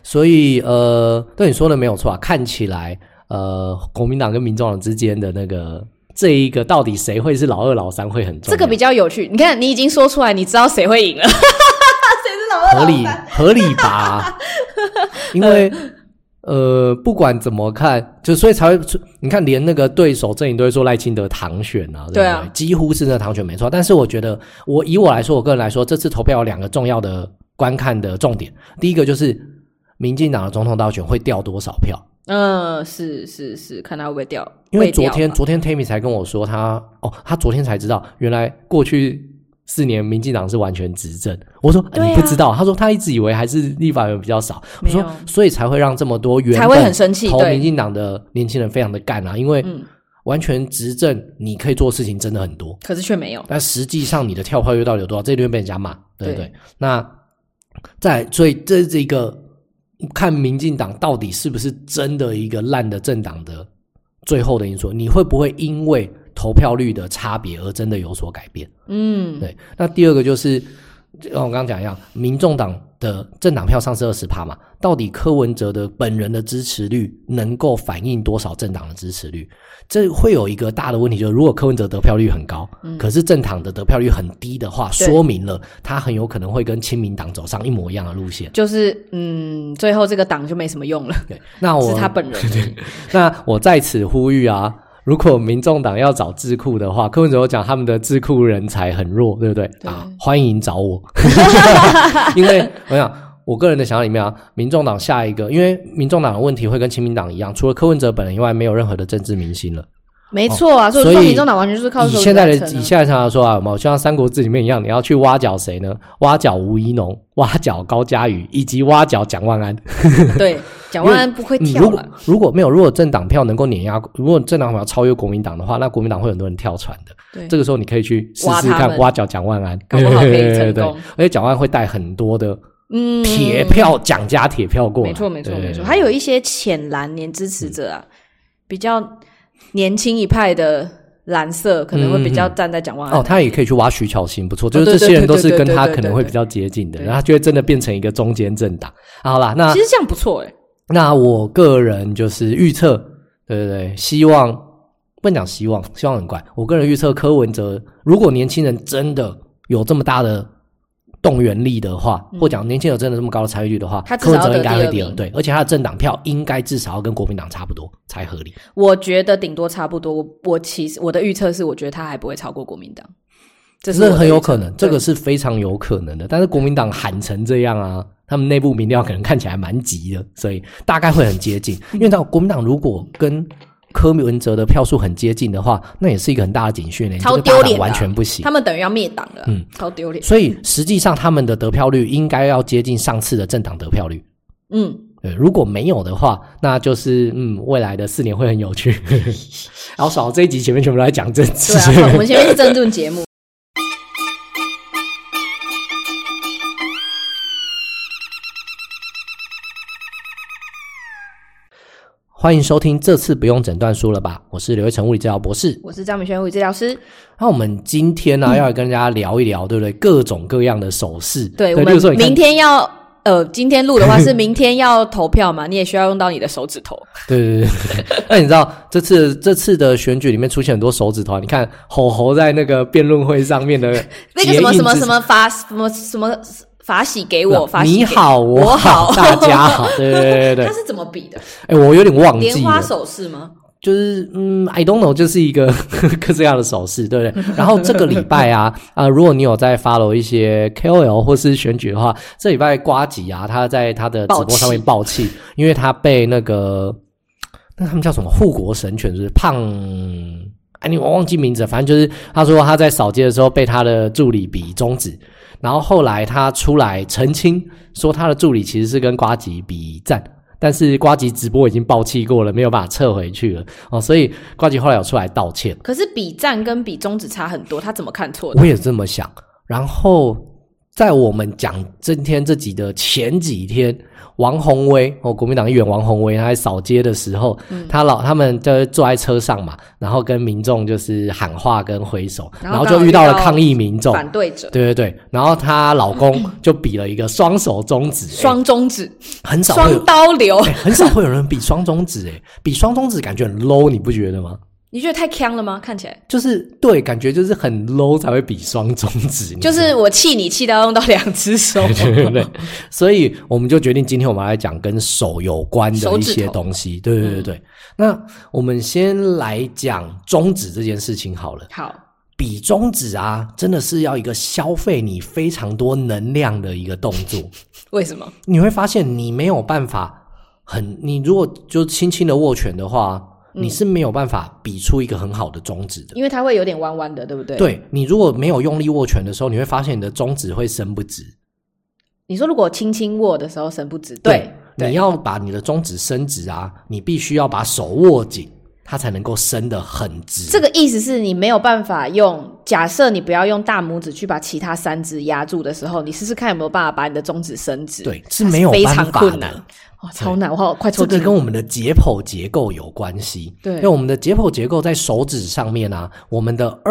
所以对你说的没有错啊，看起来国民党跟民众党之间的那个这一个到底谁会是老二老三会很重要， 这个比较有趣。你看你已经说出来，你知道谁会赢了谁是老二老三， 合理吧因为不管怎么看，就所以才会你看连那个对手阵营都会说赖清德当选啊，对不对？ 对啊， 几乎是那个当选没错。但是我觉得以我来说，我个人来说，这次投票有2个重要的观看的重点。第一个就是民进党的总统大选会掉多少票。 是，看他会不会掉。 因为昨天 Tammy 才跟我说他昨天才知道原来过去4年民进党是完全执政。我说、你不知道？他说他一直以为还是立法委员比较少。我说所以才会让这么多原本才会很生气投民进党的年轻人非常的干啊，因为完全执政你可以做事情真的很多， 可是却没有。 但实际上你的跳票率到底有多少，这里面被人家骂，对不对？那所以这是一个看民进党到底是不是真的一个烂的政党的最后的因素，你会不会因为投票率的差别而真的有所改变？对。那第二个就是我刚刚讲一样，民众党的政党票上是 20% 嘛，到底柯文哲的本人的支持率能够反映多少政党的支持率？这会有一个大的问题，就是如果柯文哲得票率很高，可是政党的得票率很低的话，说明了他很有可能会跟亲民党走上一模一样的路线， 就是最后这个党就没什么用了。 对，那是他本人对，那我在此呼吁啊，如果民众党要找智库的话，柯文哲有讲他们的智库人才很弱，对不对？欢迎找我因为我想我个人的想法里面啊，民众党下一个，因为民众党的问题会跟亲民党一样，除了柯文哲本人以外，没有任何的政治明星了。 没错啊，所以民众党完全就是靠手以现在常常说啊，就像三国志里面一样，你要去挖角谁呢？挖角吴怡农，挖角高嘉瑜，以及挖角蒋万安。 对，蒋万安不会跳了。 如果政党票能够碾压，如果政党票超越国民党的话，那国民党会有很多人跳船的。 对， 这个时候你可以去试试看挖角蒋万安， 搞不好可以成功。 而且蒋万安会带很多的铁票，蒋家铁票过来。 没错。还有一些浅蓝年支持者啊，比较年轻一派的蓝色可能会比较站在蒋万安他也可以去挖徐巧芯，不错，就是这些人都是跟他可能会比较接近的，然后他就会真的变成一个中间政党。好啦，那其实这样不错那我个人就是预测，对，希望不能讲希望很怪，我个人预测柯文哲如果年轻人真的有这么大的动员力的话，或讲年轻人真的这么高的参与率的话，柯文哲应该会第二，对，而且他的政党票应该至少要跟国民党差不多才合理。 我觉得顶多差不多，我的预测是，我觉得他还不会超过国民党，这是很有可能，这个是非常有可能的。但是国民党喊成这样啊，他们内部民调可能看起来蛮急的，所以大概会很接近。因为国民党如果跟柯文哲的票数很接近的话，那也是一个很大的警讯， 超丢脸的， 完全不行， 他们等于要灭党了，超丢脸。 所以实际上他们的得票率应该要接近上次的政党得票率。对，如果没有的话，那就是未来的4年会很有趣。好爽，这一集前面全部都在讲政治。 对啊，我们前面是政论节目。 欢迎收听这次不用诊断书了吧，我是刘一成物理治疗博士， 我是张美萱物理治疗师。 那我们今天要来跟大家聊一聊，对不对？各种各样的手势。 对，我们明天要今天录的话是明天要投票嘛，你也需要用到你的手指头。对。 那你知道这次的选举里面出现很多手指头，你看侯在那个辩论会上面的那个什么法喜给我，法喜给你好，我好，大家好。对。 他是怎么比的？ 我有点忘记了。 莲花手势吗？ 就是I don't know， 就是一个各式样的手势，对不对？然后这个礼拜啊如果你有在 follow 一些 KOL 或是选举的话，这礼拜呱吉啊，他在他的直播上面爆气，因为他被那他们叫什么护国神犬，就是胖我忘记名字了，反正就是他说他在扫街的时候被他的助理比中指，然后后来他出来澄清说他的助理其实是跟呱吉比赞，但是呱吉直播已经爆气过了，没有办法撤回去了所以呱吉后来有出来道歉。 可是比赞跟比中指差很多，他怎么看错的？ 我也这么想。然后在我们讲今天这集的前几天，王宏威国民党议员王宏威他在扫街的时候，他们就坐在车上嘛，然后跟民众就是喊话跟挥手，然后就遇到了抗议民众反对者， 对，然后她老公就比了一个双手中指， 双中指， 很少会有双刀流， 很少会有人比双中指，比双中指感觉很 low， 你不觉得吗？ 你觉得太呛了吗？看起来就是对，感觉就是很 low 才会比双中指， 就是我气你气到用到2只手， 对，所以我们就决定今天我们来讲跟手有关的一些东西，对。那我们先来讲中指这件事情好了。 好， 比中指啊，真的是要一个消费你非常多能量的一个动作。 为什么？ 你会发现你没有办法你如果就轻轻的握拳的话。你是没有办法比出一个很好的中指的， 因为它会有点弯弯的，对不对？ 对，你如果没有用力握拳的时候，你会发现你的中指会伸不直。 你说如果轻轻握的时候伸不直，对， 你要把你的中指伸直啊，你必须要把手握紧，它才能够伸得很直。 这个意思是你没有办法假设你不要用大拇指去把其他3指压住的时候，你试试看有没有办法把你的中指伸直。 对，是没有办法的， 非常困难。超难，我快抽筋。 这个跟我们的解剖结构有关系。 对， 因为我们的解剖结构在手指上面啊，我们的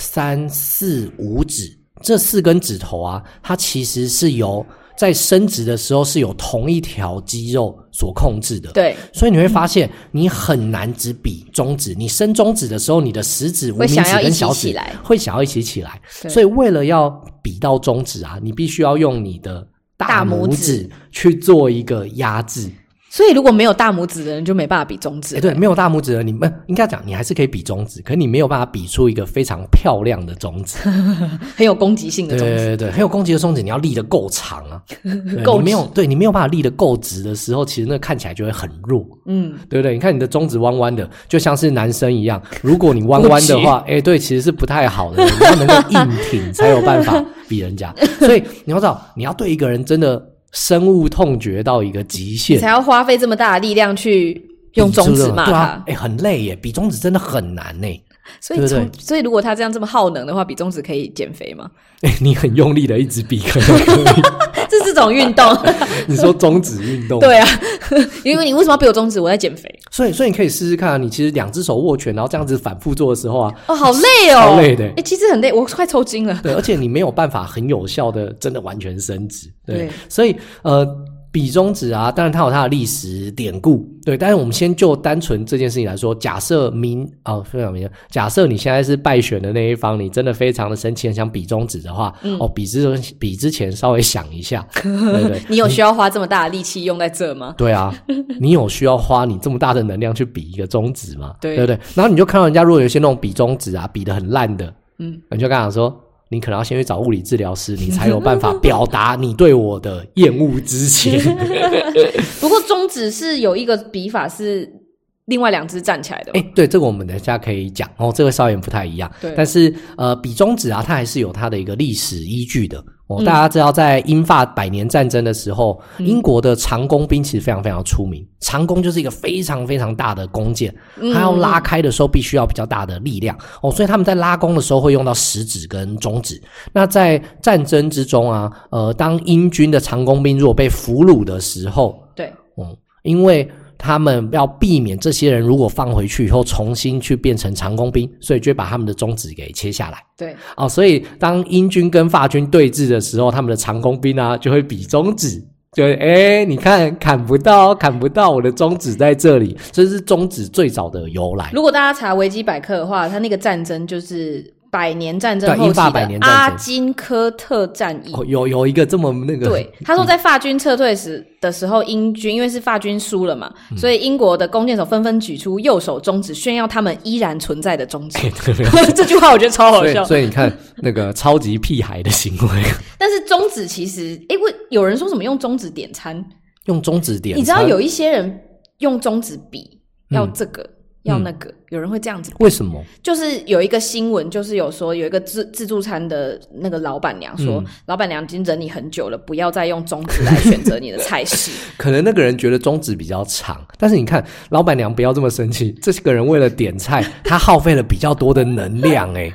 2、3、4、5指这4根指头啊，它其实是由在伸直的时候是有同一条肌肉所控制的。 对， 所以你会发现你很难只比中指，你伸中指的时候，你的食指、无名指跟小指会想要一起起来。所以为了要比到中指啊，你必须要用你的大拇指去做一个压制。 所以如果没有大拇指的人就没办法比中指。 对，没有大拇指的你们应该讲你还是可以比中指，可是你没有办法比出一个非常漂亮的中指。 很有攻击性的中指。 对，很有攻击的中指，你要立得够长啊。你没有办法立得够直的时候，其实那看起来就会很弱。对不对？你看你的中指弯弯的，就像是男生一样，如果你弯弯的话，对，其实是不太好的。你要能够硬挺才有办法比人家。所以你要知道，你要对一个人真的深恶痛绝到一个极限， 你才要花费这么大的力量去用中指骂他。 对啊，很累耶，比中指真的很难耶。 所以如果他这样这么耗能的话，比中指可以减肥吗？ 你很用力的一直比可能可以。 这是种运动。 你说中指运动？ 对啊，因为你为什么要比我中指？我在减肥。 所以你可以试试看啊，你其实2只手握拳，然后这样子反复做的时候啊， 好累哦， 超累的。 其实很累，我快抽筋了。 对，而且你没有办法很有效的真的完全伸直。对，所以比中指啊，当然它有它的历史典故，对，但是我们先就单纯这件事情来说，假设非常明显，假设你现在是败选的那一方，你真的非常的生气，很想比中指的话，比之前稍微想一下，对对。 你有需要花这么大的力气用在这吗？ 对啊，你有需要花你这么大的能量去比一个中指吗？ 对不对？然后你就看到人家如果有些那种比中指啊，比得很烂的，你就跟他讲说，你可能要先去找物理治疗师，你才有办法表达你对我的厌恶之情。 不过中指是有一个比法是另外2只站起来的。 对，这个我们等一下可以讲这个稍微不太一样。 对， 但是比中指啊，它还是有它的一个历史依据的。大家知道在英法百年战争的时候，英国的长弓兵其实非常非常出名。长弓就是一个非常非常大的弓箭，它要拉开的时候必须要比较大的力量所以他们在拉弓的时候会用到食指跟中指。那在战争之中啊，当英军的长弓兵如果被俘虏的时候， 对， 因为他们要避免这些人如果放回去以后重新去变成长弓兵，所以就会把他们的中指给切下来。 对， 所以当英军跟法军对峙的时候，他们的长弓兵啊就会比中指，就你看砍不到我的中指在这里，这是中指最早的由来。 如果大家查维基百科的话，它那个战争就是百年战争后期的阿金科特战役。 有一个这么那个。 对，他说在法军撤退的时候，英军因为是法军输了嘛，所以英国的弓箭手纷纷举出右手中指，炫耀他们依然存在的中指。这句话我觉得超好笑。 所以你看那个超级屁孩的行为。 但是中指其实有人说什么用中指点餐， 用中指点餐， 你知道有一些人用中指比要这个要那个，有人会这样子。 为什么？ 就是有一个新闻，就是有说有一个自助餐的那个老板娘说，老板娘已经忍你很久了，不要再用中指来选择你的菜式。 可能那个人觉得中指比较长，但是你看老板娘不要这么生气，这个人为了点菜，他耗费了比较多的能量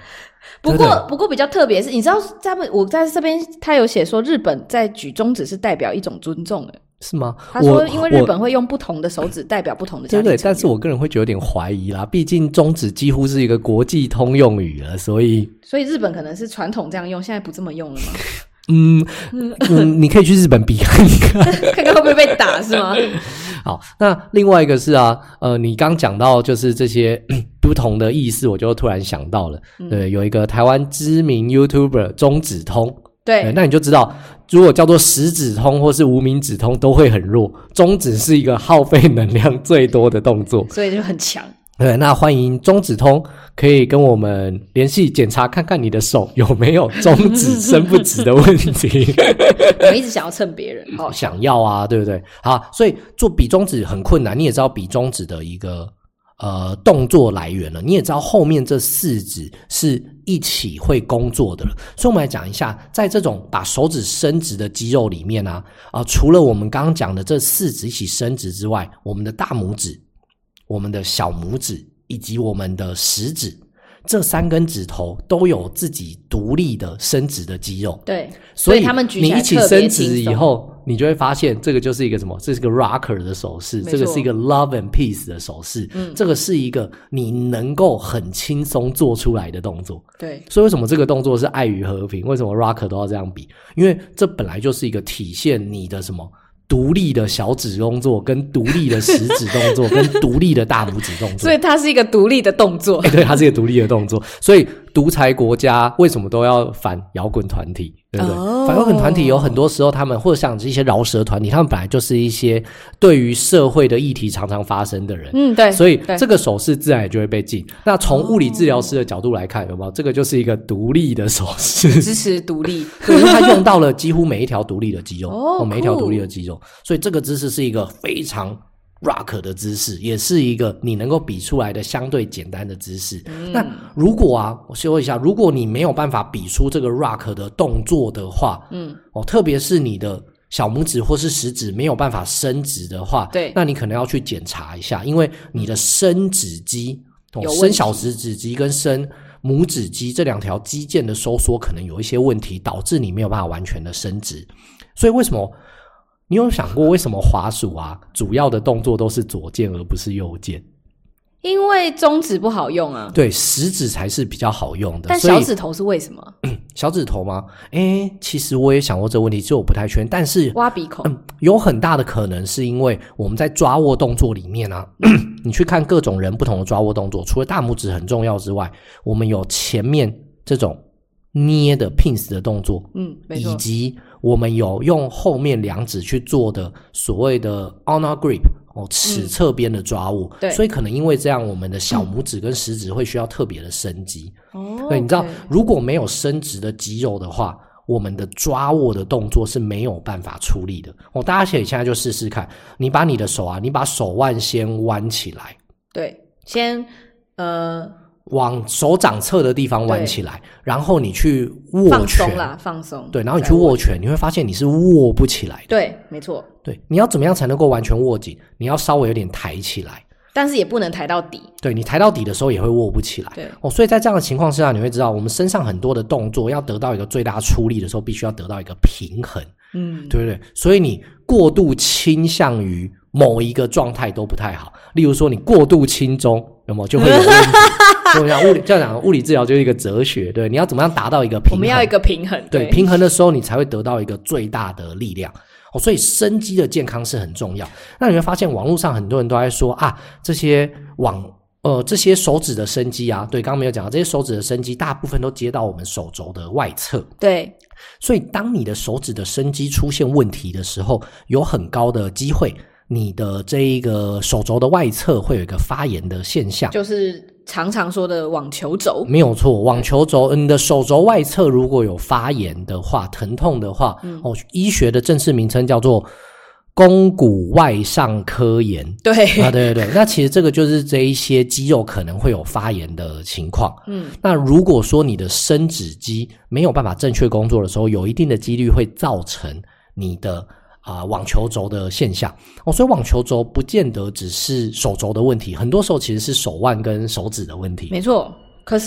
不过比较特别是，你知道我在这边他有写说日本在举中指是代表一种尊重的， 是吗？ 他说因为日本会用不同的手指代表不同的家庭成员。 对，但是我个人会觉得有点怀疑啦，毕竟中指几乎是一个国际通用语了，所以日本可能是传统这样用，现在不这么用了吗？ 你可以去日本比看看看看会不会被打是吗？ 好，那另外一个是你刚讲到就是这些不同的意思，我就突然想到了，对，有一个台湾知名 YouTuber 中指通，对，那你就知道，如果叫做食指通或是无名指通都会很弱，中指是一个耗费能量最多的动作， 所以就很强。 对，那欢迎中指通可以跟我们联系检查看看你的手有没有中指伸不直的问题。 我一直想要蹭别人， 想要啊，对不对？好，所以做比中指很困难，你也知道比中指的一个动作来源了，你也知道后面这4指是一起会工作的了。所以我们来讲一下，在这种把手指伸直的肌肉里面除了我们刚刚讲的这4指一起伸直之外，我们的大拇指、我们的小拇指以及我们的食指，这3根指头都有自己独立的伸直的肌肉。 对， 所以他们举起来你一起伸直以后，你就会发现这个就是一个什么？这是个 rocker 的手势，这个是一个 love and peace 的手势。这个是一个你能够很轻松做出来的动作。 对， 所以为什么这个动作是爱与和平？为什么 rocker 都要这样比？因为这本来就是一个体现你的什么？独立的小指动作跟独立的食指动作跟独立的大拇指动作， 所以它是一个独立的动作。 对，它是一个独立的动作。所以独裁国家为什么都要反摇滚团体，对不对？反摇滚团体有很多时候他们或者像这些饶舌团体，他们本来就是一些对于社会的议题常常发生的人。对，所以这个手势自然也就会被禁。那从物理治疗师的角度来看，有没有？这个就是一个独立的手势， 支持独立。 对，因为它用到了几乎每一条独立的肌肉，每一条独立的肌肉，所以这个姿势是一个非常rock 的姿势，也是一个你能够比出来的相对简单的姿势。那如果我说一下，如果你没有办法比出这个 rock 的动作的话，特别是你的小拇指或是食指没有办法伸直的话，对，那你可能要去检查一下，因为你的伸指肌、伸小食指肌跟伸拇指肌这2条肌腱的收缩可能有一些问题，导致你没有办法完全的伸直。所以为什么你有想过为什么滑鼠主要的动作都是左键而不是右键？ 因为中指不好用啊。 对，食指才是比较好用的。 但小指头是为什么？ 小指头吗？其实我也想过这个问题，其实我不太确定。但是挖鼻孔， 有很大的可能是因为我们在抓握动作里面你去看各种人不同的抓握动作，除了大拇指很重要之外，我们有前面这种捏的 pinch 的动作，没错，以及我们有用后面2指去做的所谓的 honor grip，尺侧边的抓握，所以可能因为这样，我们的小拇指跟食指会需要特别的伸肌。对，你知道，如果没有伸直的肌肉的话，我们的抓握的动作是没有办法出力的。大家可以现在就试试看，你把你的手你把手腕先弯起来， 对，先往手掌侧的地方弯起来，然后你去握拳， 放松， 对，然后你去握拳，你会发现你是握不起来的。 对，没错。 对，你要怎么样才能够完全握紧？你要稍微有点抬起来， 但是也不能抬到底。 对，你抬到底的时候也会握不起来。对，所以在这样的情况下，你会知道我们身上很多的动作要得到一个最大出力的时候，必须要得到一个平衡。对不对？所以你过度倾向于某一个状态都不太好。例如说，你过度轻中，有没有就会有问题？所以讲物理治疗就是一个哲学，对，你要怎么样达到一个平衡？ 我们要一个平衡， 对，平衡的时候你才会得到一个最大的力量。所以伸肌的健康是很重要。那你会发现网络上很多人都在说这些手指的伸肌对，刚刚没有讲到，这些手指的伸肌大部分都接到我们手肘的外侧。对，所以当你的手指的伸肌出现问题的时候，有很高的机会你的这一个手肘的外侧会有一个发炎的现象， 就是常常说的网球肘。没有错，网球肘，你的手肘外侧如果有发炎的话，疼痛的话，医学的正式名称叫做肱骨外上髁炎。对对，那其实这个就是这一些肌肉可能会有发炎的情况。那如果说你的伸指肌没有办法正确工作的时候，有一定的几率会造成你的网球肘的现象。所以网球肘不见得只是手肘的问题，很多时候其实是手腕跟手指的问题。 没错，可是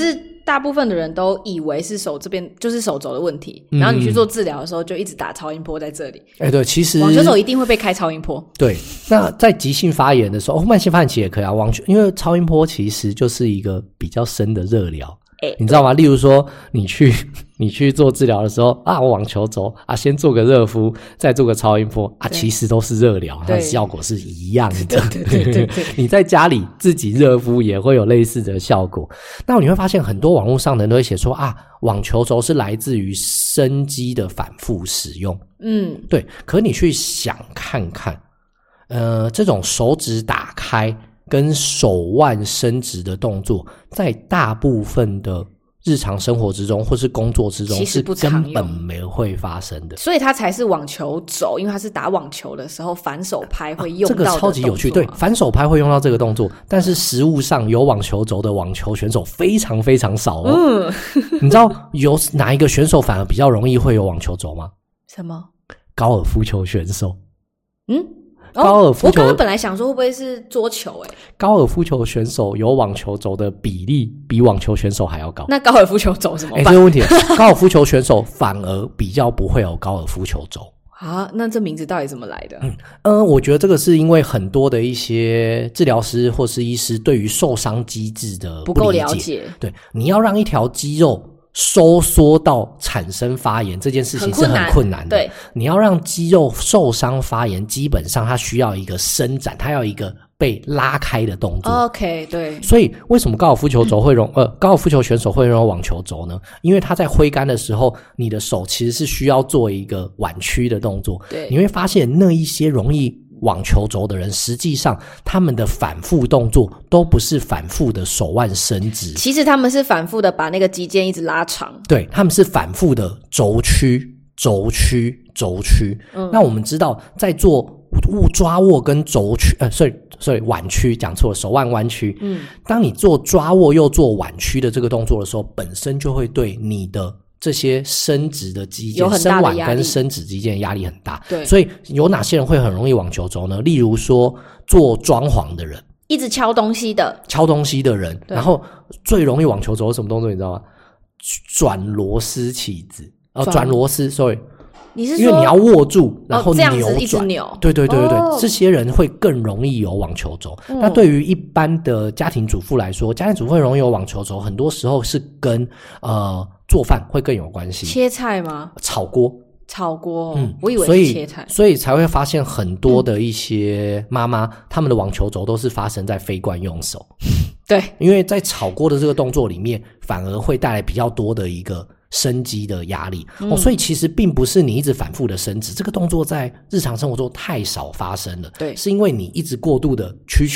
大部分的人都以为是手这边就是手肘的问题，然后你去做治疗的时候就一直打超音波在这里。 对，其实网球肘一定会被开超音波。对， 那在急性发炎的时候，慢性发炎其实也可以啊。因为超音波其实就是一个比较深的热疗。你知道吗？例如说你去做治疗的时候啊，我网球肘啊，先做个热敷，再做个超音波啊，其实都是热疗，它的效果是一样的。对，你在家里自己热敷也会有类似的效果。那你会发现很多网络上的人都会写说啊，网球肘是来自于伸肌的反复使用。对。可你去想看看，这种手指打开跟手腕伸直的动作，在大部分的日常生活之中或是工作之中是根本没会发生的， 所以它才是网球肘，因为它是打网球的时候反手拍会用到的动作。 这个超级有趣。对，反手拍会用到这个动作，但是实务上有网球肘的网球选手非常非常少哦。你知道有哪一个选手反而比较容易会有网球肘吗？ 什么？ 高尔夫球选手。 高尔夫球，我刚刚本来想说会不会是桌球高尔夫球选手有网球肘的比例比网球选手还要高。 那高尔夫球肘怎么办？ 这个问题高尔夫球选手反而比较不会有高尔夫球肘啊。那这名字到底怎么来的？ 我觉得这个是因为很多的一些治疗师或是医师对于受伤机制的不够了解。 对，你要让一条肌肉收缩到产生发炎这件事情是很困难的。 对， 你要让肌肉受伤发炎，基本上它需要一个伸展，它要一个被拉开的动作。 OK， 对。 所以为什么高尔夫球肘会高尔夫球选手会用网球肘呢？因为他在挥杆的时候，你的手其实是需要做一个弯曲的动作。 对， 你会发现那一些容易网球肘的人，实际上他们的反复动作都不是反复的手腕伸直， 其实他们是反复的把那个肌腱一直拉长。 对，他们是反复的轴曲。那我们知道在做抓握跟轴曲腕曲，讲错了，手腕弯曲。当你做抓握又做腕曲的这个动作的时候，本身就会对你的这些伸直的肌腱，伸腕跟伸直肌腱压力很大。 对， 所以有哪些人会很容易网球肘呢？例如说做装潢的人， 一直敲东西的人， 然后最容易网球肘什么动作你知道吗？转螺丝起子。转螺丝 sorry， 你是说因为你要握住然后这样子一直扭。 对，这些人会更容易有网球肘。那对于一般的家庭主妇来说，家庭主妇会容易有网球肘，很多时候是跟做饭会更有关系。 切菜吗？ 炒锅， 我以为是切菜。 所以才会发现很多的一些妈妈，他们的网球肘都是发生在非惯用手。 对， 因为在炒锅的这个动作里面，反而会带来比较多的一个伸肌的压力。所以其实并不是你一直反复的伸直，这个动作在日常生活中太少发生了。 对， 是因为你一直过度的屈。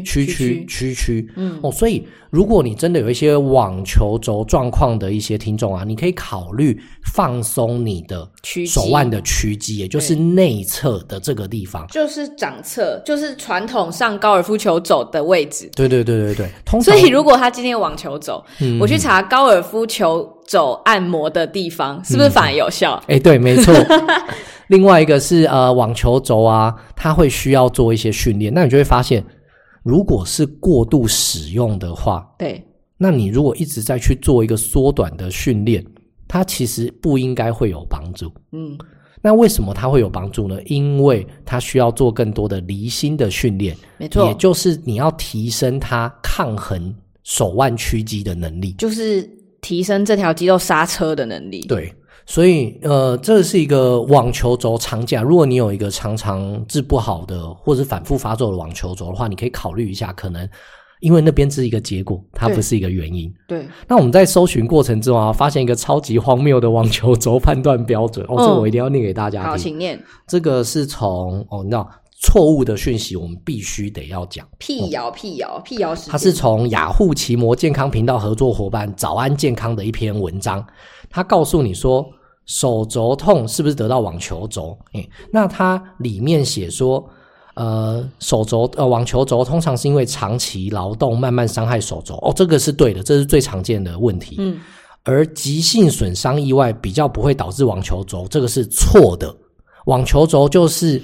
所以如果你真的有一些网球肘状况的一些听众啊，你可以考虑放松你的手腕的屈肌，也就是内侧的这个地方， 就是掌侧，就是传统上高尔夫球肘的位置。 对， 所以如果他今天有网球肘，我去查高尔夫球肘按摩的地方，是不是反而有效？ 对，没错。另外一个是网球肘啊，它会需要做一些训练，那你就会发现如果是过度使用的话， 对， 那你如果一直在去做一个缩短的训练，它其实不应该会有帮助。那为什么它会有帮助呢？因为它需要做更多的离心的训练， 没错，也就是你要提升它抗衡手腕屈肌的能力， 就是提升这条肌肉刹车的能力。 对，所以这是一个网球肘常见。如果你有一个常常治不好的或者反复发作的网球肘的话，你可以考虑一下，可能因为那边是一个结果，它不是一个原因。 对。 那我们在搜寻过程中啊，发现一个超级荒谬的网球肘判断标准。这个我一定要念给大家听。 好，请念。 这个是从你知道错误的讯息，我们必须得要讲。 辟谣时间。 它是从雅虎奇摩健康频道合作伙伴早安健康的一篇文章，它告诉你说手肘痛是不是得到网球肘？那它里面写说网球肘通常是因为长期劳动慢慢伤害手肘。这个是对的，这是最常见的问题。而急性损伤意外比较不会导致网球肘，这个是错的。网球肘就是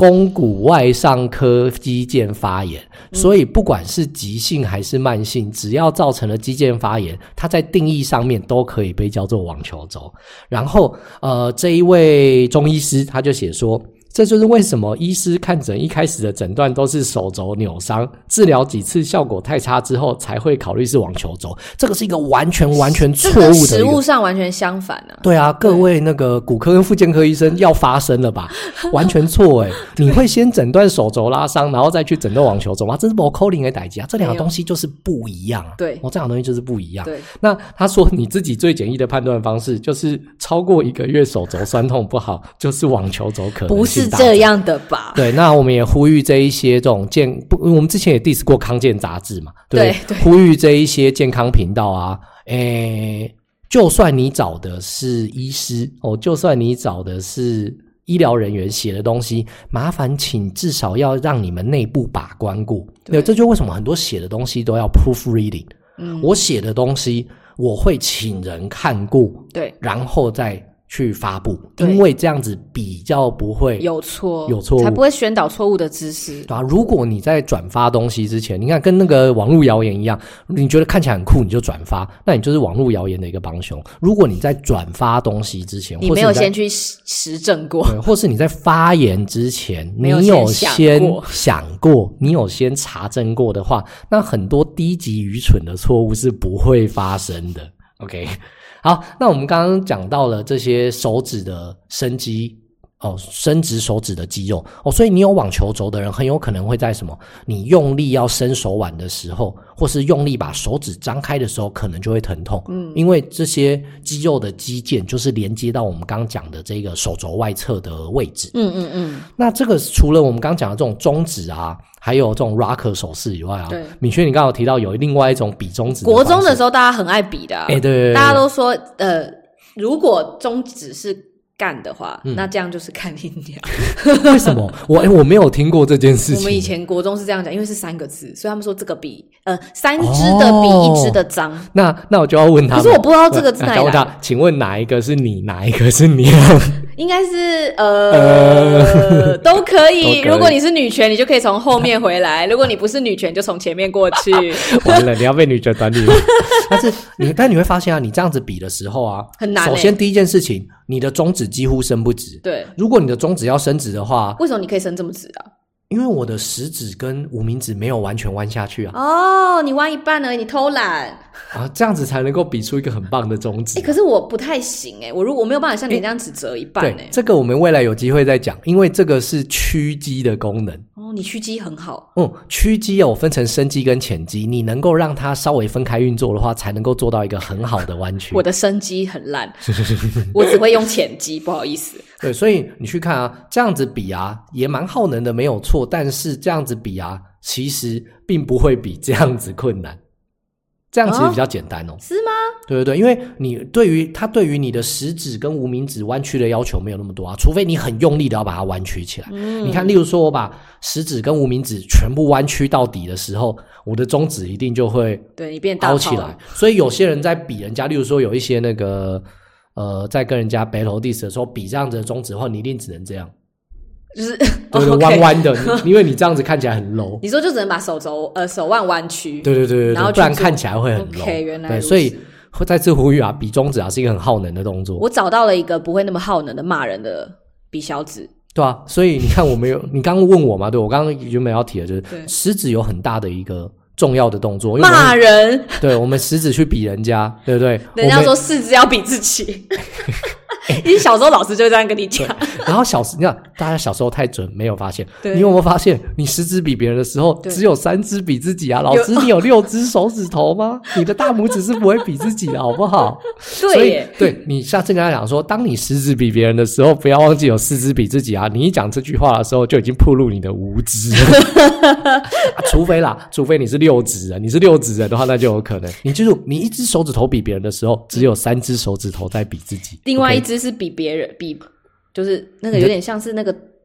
肱骨外上髁肌腱发炎，所以不管是急性还是慢性，只要造成了肌腱发炎，它在定义上面都可以被叫做网球肘。然后这一位中医师他就写说，这就是为什么医师看诊一开始的诊断都是手肘扭伤，治疗几次效果太差之后才会考虑是网球肘。这个是一个完全错误的一个， 实务上完全相反啊。 对啊，各位那个骨科跟复健科医生要发声了吧？完全错欸，你会先诊断手肘拉伤，然后再去诊断网球肘吗？这是不可能的代志啊，这两个东西就是不一样啊。 对， 这两个东西就是不一样。 对， 那他说你自己最简易的判断方式就是超过1个月手肘酸痛不好，就是网球肘可能性大增。 不是这样的吧？ 对，那我们也呼吁这一些这种我们之前也 diss 过康健杂志嘛，对，呼吁这一些健康频道啊，就算你找的是医师就算你找的是医疗人员写的东西，麻烦请至少要让你们内部把关过。对，这就为什么很多写的东西都要 proofreading。我写的东西我会请人看过，对，然后再去发布，因为这样子比较不会有错误， 才不会宣导错误的知识。 对啊，如果你在转发东西之前，你看跟那个网络谣言一样，你觉得看起来很酷你就转发，那你就是网络谣言的一个帮凶。如果你在转发东西之前， 你没有先去实证过， 对，或是你在发言之前你有先想过，你有先查证过的话，那很多低级愚蠢的错误是不会发生的。OK，好，那我们刚刚讲到了这些手指的伸肌伸直手指的肌肉所以你有网球肘的人很有可能会在什么你用力要伸手腕的时候，或是用力把手指张开的时候可能就会疼痛，因为这些肌肉的肌腱就是连接到我们刚刚讲的这个手肘外侧的位置。那这个除了我们刚刚讲的这种中指啊，还有这种 rocker 手势以外啊，敏轩你刚刚有提到有另外一种比中指的方式， 国中的时候大家很爱比的对， 大家都说如果中指是干的话，那这样就是看你娘。 为什么？我没有听过这件事情。 我们以前国中是这样讲，因为是3个字，所以他们说这个比3支的比1支的脏。 那我就要问他们， 可是我不知道这个字哪里来。 请问哪一个是你，哪一个是娘？ 应该是都可以。如果你是女权，你就可以从后面回来；如果你不是女权，就从前面过去。 完了，你要被女权管理了。但你会发现啊，你这样子比的时候啊， 很难。 首先第一件事情，你的中指几乎伸不直。对，如果你的中指要伸直的话， 为什么你可以伸这么直啊？ 因为我的食指跟无名指没有完全弯下去啊。 你弯一半而已，你偷懒啊，这样子才能够比出一个很棒的中指。 可是我不太行我没有办法像你这样只折一半对，这个我们未来有机会再讲，因为这个是屈肌的功能。 你屈肌很好。 屈肌我分成深肌跟浅肌，你能够让它稍微分开运作的话，才能够做到一个很好的弯曲。 我的深肌很烂，我只会用浅肌，不好意思。 对，所以你去看啊，这样子比啊，也蛮耗能的，没有错。但是这样子比啊，其实并不会比这样子困难。这样其实比较简单是吗？ 对，因为你对于你的食指跟无名指弯曲的要求没有那么多啊，除非你很用力的要把它弯曲起来。你看，例如说我把食指跟无名指全部弯曲到底的时候，我的中指一定就会对你变大凹起来。所以有些人在比人家，例如说有一些那个在跟人家 battle diss 的时候比这样子的中指的话，你一定只能这样。就是对弯弯的因为你这样子看起来很 low。 你说就只能把手腕弯曲， 对，然后不然看起来会很 low。 原来对，所以再次呼吁啊，比中指啊是一个很耗能的动作。 我找到了一个不会那么耗能的骂人的比小指。 对啊，所以你看你刚刚问我嘛，对，我刚刚原本要提的就是食指有很大的一个重要的动作， 骂人。 对，我们食指去比人家，对不对？ 人家说四肢要比自己。你小时候老师就这样跟你讲。 然后你看大家小时候太准没有发现，你有没有发现你10指比别人的时候只有3指比自己啊？老师你有6只手指头吗？你的大拇指是不会比自己的好不好？所以对，你下次跟他讲说，当你10指比别人的时候，不要忘记有4指比自己啊。你一讲这句话的时候就已经暴露你的无知了。除非你是6指人，你是6指人的话，那就有可能。你记住，你1只手指头比别人的时候，只有3只手指头在比自己， 另外1只是比别人，就是那个有点像是那个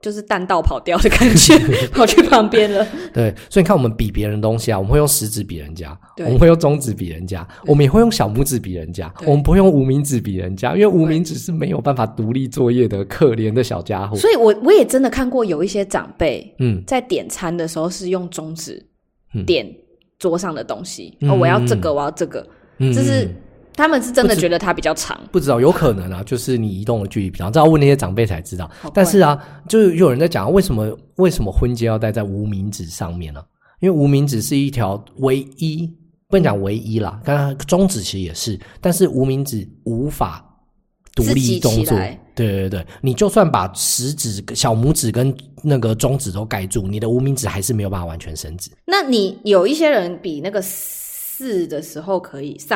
就是弹道跑掉的感觉跑去旁边了。 对，所以你看我们比别人的东西啊，我们会用食指比人家，我们会用中指比人家，我们也会用小拇指比人家，我们不会用无名指比人家，因为无名指是没有办法独立作业的可怜的小家伙。 所以我也真的看过有一些长辈在点餐的时候是用中指点桌上的东西，我要这个我要这个，就是他们是真的觉得它比较长， 不知道有可能啊，就是你移动的距离比较长，这要问那些长辈才知道。但是啊，就有人在讲为什么婚戒要戴在无名指上面呢？因为无名指是一条唯一，不能讲唯一啦，刚刚中指其实也是，但是无名指无法独立动作。对，你就算把食指、小拇指跟那个中指都盖住，你的无名指还是没有办法完全伸直。 那你有一些人比那个4的时候可以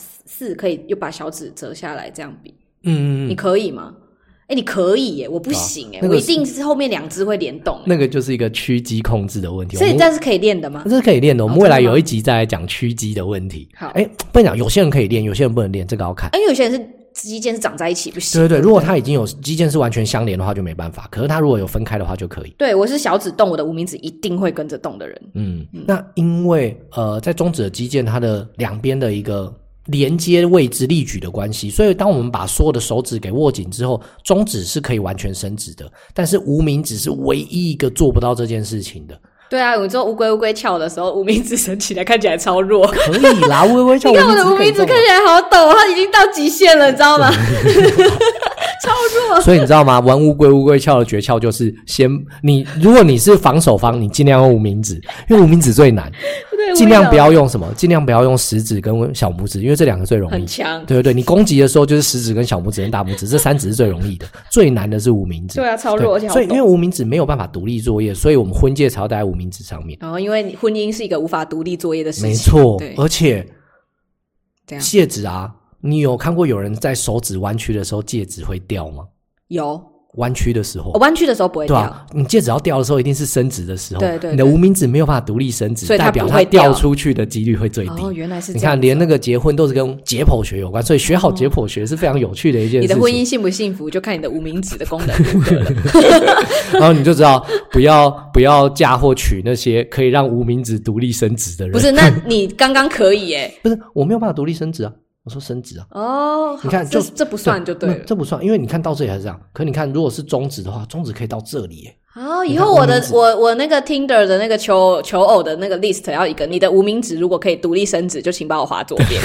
4可以又把小指折下来这样比，你可以吗？你可以耶，我不行耶，我一定是后面2只会联动耶。 那个就是一个屈肌控制的问题， 所以这是可以练的吗？ 这是可以练的，我们未来有一集再来讲屈肌的问题。 好， 不能讲有些人可以练，有些人不能练，这个要看。 因为有些人是肌腱是长在一起不行。 对，如果他已经有肌腱是完全相连的话就没办法，可是他如果有分开的话就可以。 对，我是小指动，我的无名指一定会跟着动的人。 那因为在中指的肌腱它的两边的一个连接位置力矩的关系，所以当我们把所有的手指给握紧之后，中指是可以完全伸直的，但是无名指是唯一一个做不到这件事情的。 对啊，有时候乌龟翘的时候，无名指伸起来看起来超弱。 可以啦，乌龟翘。 你看我的无名指看起来好抖，它已经到极限了，你知道吗？超弱。 所以你知道吗？玩乌龟翘的诀窍就是如果你是防守方，你尽量用无名指，因为无名指最难。尽量不要用什么？尽量不要用食指跟小拇指，因为这两个最容易。 很强。 对，你攻击的时候就是食指跟小拇指跟大拇指，这3指是最容易的，最难的是无名指。 对啊，超弱，而且好抖。 所以因为无名指没有办法独立作业，所以我们婚戒才要戴在无名指上面。 因为婚姻是一个无法独立作业的事情。 没错，而且戒指啊，你有看过有人在手指弯曲的时候戒指会掉吗？ 有。 弯曲的时候， 弯曲的时候不会掉。对啊，你戒指要掉的时候一定是伸直的时候。 对， 你的无名指没有办法独立伸直， 所以代表它掉出去的几率会最低。 原来是这样。 你看，连那个结婚都是跟解剖学有关，所以学好解剖学是非常有趣的一件事情。 你的婚姻幸不幸福，就看你的无名指的功能如何了。 然后你就知道不要嫁或娶那些可以让无名指独立伸直的人。 不是，那你刚刚可以耶？ 不是，我没有办法独立伸直啊。我说伸直啊。你看这不算就对了。 这不算，因为你看到这里还是这样。可你看，如果是中指的话，中指可以到这里耶。 以后我那个 Tinder 的那个求偶的那个 list 要一个，你的无名指如果可以独立伸直，就请把我滑左边。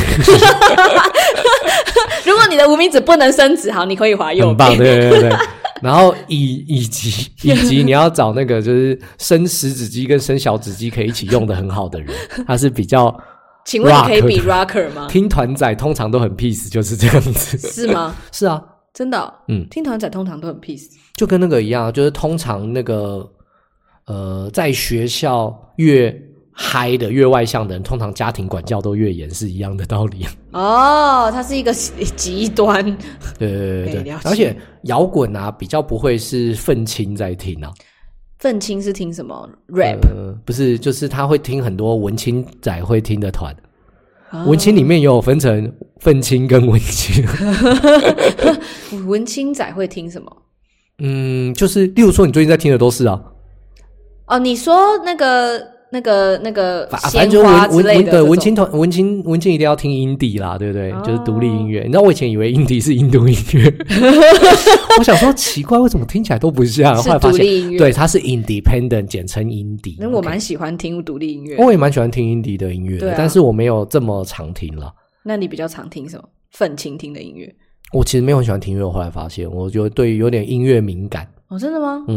如果你的无名指不能伸直，好，你可以滑右边。 很棒，对。然后以及你要找那个就是伸食指肌跟伸小指肌可以一起用的很好的人，他是比较。 请问你可以比 rocker 吗？ 听团仔通常都很 peace， 就是这样子。 是吗？ 是啊， 真的。听团仔通常都很 peace， 就跟那个一样，就是通常那个在学校越嗨的越外向的人，通常家庭管教都越严，是一样的道理。 它是一个极端。 对，而且摇滚啊比较不会是愤青在听啊。 愤青是听什么 rap？ 不是，就是他会听很多文青仔会听的团。文青里面也有分成愤青跟文青。 文青仔会听什么？ 就是例如说你最近在听的都是啊。 你说那个反正花之类的对，文青一定要听indie地啦，对不对？就是独立音乐。你知道我以前以为indie地是印度音乐。我想说奇怪，为什么听起来都不像？后来发现，对，它是 independent， 简称indie。 那我蛮喜欢听独立音乐， 我也蛮喜欢听indie的音乐的，但是我没有这么常听了。 那你比较常听什么？愤青听的音乐？ 我其实没有很喜欢听音乐，我后来发现，我就对有点音乐敏感。 真的吗？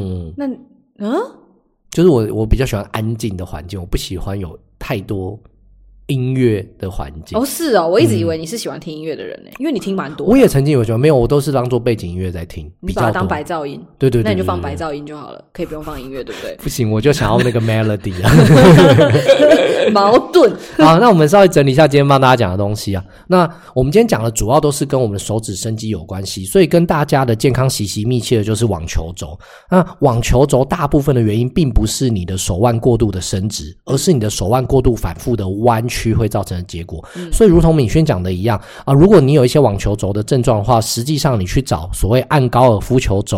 就是我比较喜欢安静的环境，我不喜欢有太多音乐的环境。 是哦，我一直以为你是喜欢听音乐的人呢，因为你听蛮多的。 我也曾经有喜欢，没有，我都是当做背景音乐在听， 你把它当白噪音。 对， 那你就放白噪音就好了，可以不用放音乐，对不对？ 不行，我就想要那个 melody 啊。 矛盾。 好，那我们稍微整理一下今天帮大家讲的东西啊。那我们今天讲的主要都是跟我们的手指伸肌有关系，所以跟大家的健康息息密切的就是网球肘。那网球肘大部分的原因并不是你的手腕过度的伸直，而是你的手腕过度反复的弯曲会造成的结果。所以如同敏轩讲的一样如果你有一些网球肘的症状的话，实际上你去找所谓按高尔夫球肘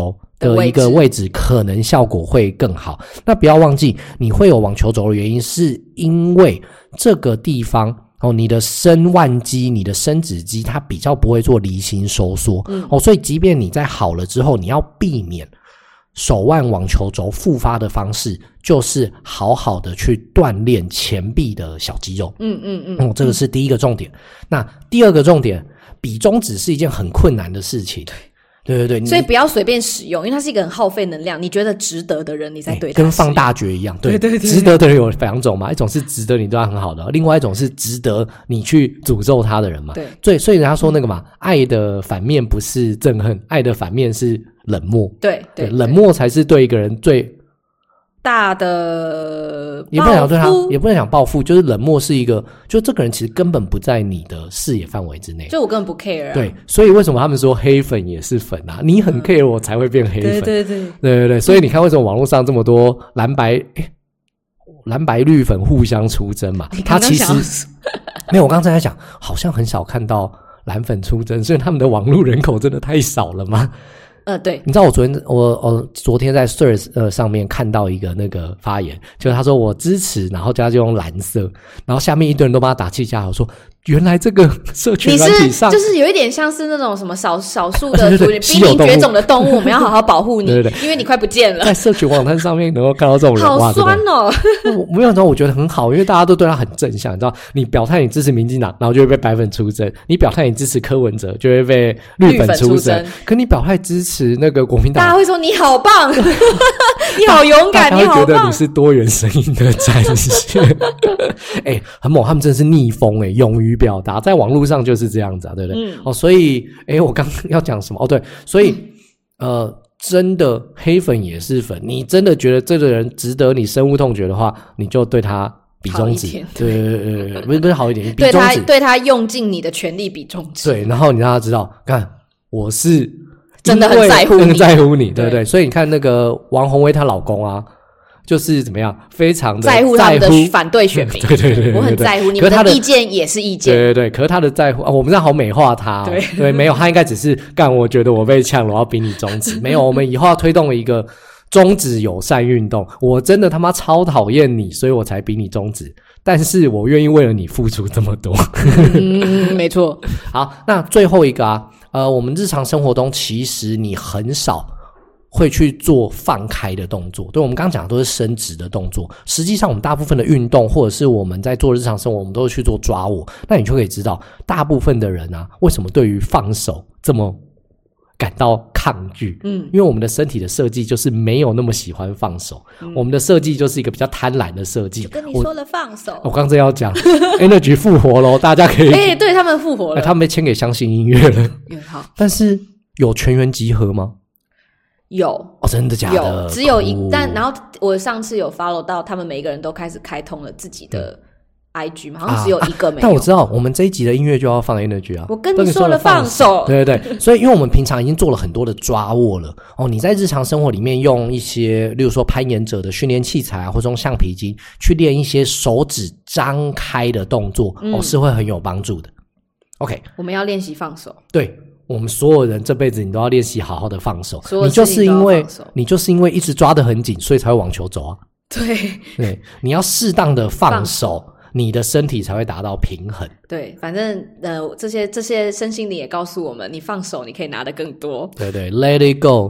的一个位置可能效果会更好。那不要忘记你会有网球肘的原因是因为这个地方你的伸腕肌你的伸指肌它比较不会做离心收缩所以即便你在好了之后你要避免手腕网球肘复发的方式就是好好的去锻炼前臂的小肌肉这个是第一个重点。那第二个重点，比中指是一件很困难的事情，对， 所以不要随便使用，因为它是一个很耗费能量，你觉得值得的人你再对它跟放大决一样，对，值得的人有两种嘛，一种是值得你对他很好的，另外一种是值得你去诅咒他的人嘛。对，所以人家说那个嘛，爱的反面不是憎恨，爱的反面是冷漠。对，冷漠才是对一个人最大的也不能讲对他，也不能讲报复，就是冷漠是一个，就这个人其实根本不在你的视野范围之内， 就我根本不 care 啊。 对，所以为什么他们说黑粉也是粉啊？你很 care 我才会变黑粉。对，所以你看为什么网络上这么多蓝白绿粉互相出征嘛？他其实没有，我刚才在讲，好像很少看到蓝粉出征，所以他们的网络人口真的太少了吗？ 对， 你知道我昨天在 Threads 上面看到一个那个发言，就是他说我支持，然后就用蓝色，然后下面一堆人都帮他打气加油，说原来这个社群软体上就是有一点像是那种什么少数的濒临绝种的动物，我们要好好保护你，对，因为你快不见了。 在社群网站上面能够看到这种人， 好酸哦！ 没有，你知道，我觉得很好，因为大家都对他很正向，你知道，你表态你支持民进党，然后就会被白粉出征；你表态你支持柯文哲，就会被绿粉出征。可你表态支持那个国民党， 大家会说你好棒，你好勇敢，你好棒， 大家会觉得你是多元声音的战士。很猛，他们真的是逆风勇于表达，在网络上就是这样子啊，对不对？所以我刚要讲什么？对，所以真的黑粉也是粉，你真的觉得这个人值得你深恶痛绝的话，你就对他比中指，对，不是好一点，比中指， 对他用尽你的全力比中指， 对，然后你让他知道，看我是真的很在乎你，对不对？所以你看那个王宏威她老公啊。就是怎么样，非常的在乎他们的反对选民， 对， 我很在乎你们的意见也是意见， 对，可是他的在乎我们这样好美化他对，没有，他应该只是我觉得我被呛了，我要比你中指，没有，我们以后要推动一个中指友善运动，我真的他妈超讨厌你，所以我才比你中指，但是我愿意为了你付出这么多。 没错。 好，那最后一个我们日常生活中其实你很少会去做放开的动作，对，我们刚刚讲的都是伸直的动作，实际上我们大部分的运动或者是我们在做日常生活，我们都会去做抓握，那你就可以知道大部分的人为什么对于放手这么感到抗拒，因为我们的身体的设计就是没有那么喜欢放手，我们的设计就是一个比较贪婪的设计。 我跟你说了放手， 我刚才要讲 Energy 复活咯，大家可以对，他们复活了， 他们被签给相信音乐了。 好， 但是有全员集合吗？ 有真的假的？ 有，只有但然后我上次有 follow 到他们每一个人都开始开通了自己的 IG 嘛，好像只有一个没有。 但我知道我们这一集的音乐就要放 Energy 啊。 我跟你说了放手， 对，所以因为我们平常已经做了很多的抓握了你在日常生活里面用一些例如说攀岩者的训练器材或者用橡皮筋去练一些手指张开的动作是会很有帮助的。OK， 我们要练习放手。 对，我们所有人这辈子你都要练习好好的放手，你就是因为一直抓得很紧，所以才会网球肘啊。对，你要适当的放手，你的身体才会达到平衡。 对，反正这些身心灵也告诉我们，你放手你可以拿得更多。 对，Let it go，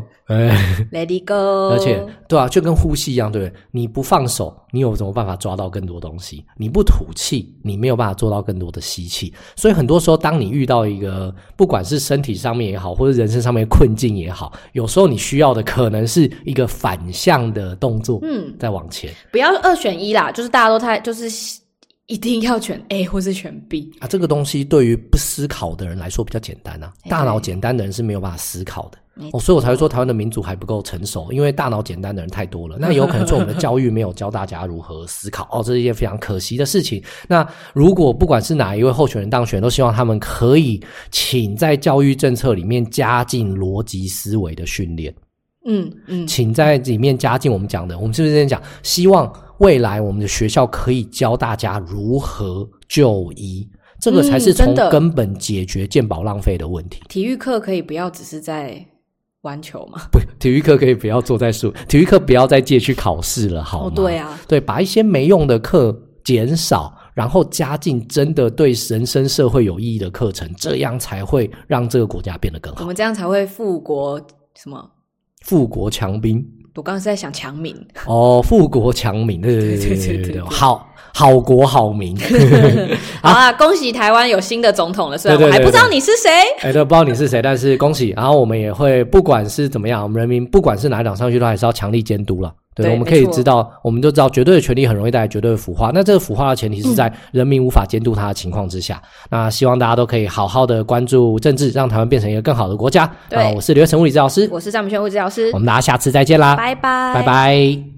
Let it go。 而且对啊，就跟呼吸一样，对不对？你不放手，你有什么办法抓到更多东西？你不吐气，你没有办法做到更多的吸气。所以很多时候，当你遇到一个不管是身体上面也好，或者人生上面的困境也好，有时候你需要的可能是一个反向的动作，再往前。 不要2选1啦，就是大家都就是一定要选 A 或是选 B 这个东西对于不思考的人来说比较简单大脑简单的人是没有办法思考的所以我才会说台湾的民主还不够成熟，因为大脑简单的人太多了。那有可能说我们的教育没有教大家如何思考这是一件非常可惜的事情。那如果不管是哪一位候选人当选，都希望他们可以请在教育政策里面加进逻辑思维的训练。请在里面加进我们讲的，我们是不是之前讲希望未来我们的学校可以教大家如何就医，这个才是从根本解决健保浪费的问题。 体育课可以不要只是在玩球吗？ 不，体育课可以不要坐在体育课不要再借去考试了，好吗？ 对啊， 对，把一些没用的课减少，然后加进真的对人生社会有意义的课程，这样才会让这个国家变得更好。 我们这样才会富国什么？ 富国强兵。 我刚刚是在想强民哦，富国强民，对，好国好民。 好啊，恭喜台湾有新的总统了，虽然我还不知道你是谁。 对，不知道你是谁，但是恭喜。然后我们也会不管是怎么样，我们人民不管是哪一党上去，都还是要强力监督了。对，我们可以知道，我们就知道绝对的权力很容易带来绝对的腐化。那这个腐化的前提是在人民无法监督它的情况之下。那希望大家都可以好好的关注政治，让台湾变成一个更好的国家。 对， 我是刘成物理治疗师， 我是张明轩物理治疗师， 我们大家下次再见啦， 拜拜， 拜拜。